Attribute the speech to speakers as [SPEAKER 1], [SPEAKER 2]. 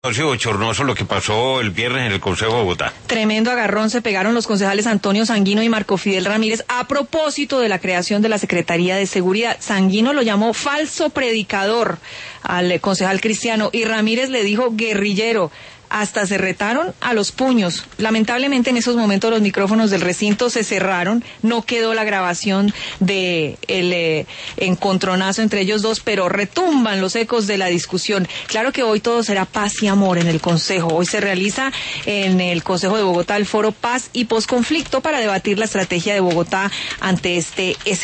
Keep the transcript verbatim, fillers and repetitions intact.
[SPEAKER 1] Sí, bochornoso lo que pasó el viernes en el Consejo de Bogotá.
[SPEAKER 2] Tremendo agarrón se pegaron los concejales Antonio Sanguino y Marco Fidel Ramírez a propósito de la creación de la Secretaría de Seguridad. Sanguino lo llamó falso predicador al concejal Cristiano y Ramírez le dijo guerrillero. Hasta se retaron a los puños. Lamentablemente en esos momentos los micrófonos del recinto se cerraron, no quedó la grabación de el eh, encontronazo entre ellos dos, pero retumban los ecos de la discusión. Claro que hoy todo será paz y amor en el Consejo. Hoy se realiza en el Consejo de Bogotá el foro Paz y Posconflicto para debatir la estrategia de Bogotá ante este escenario.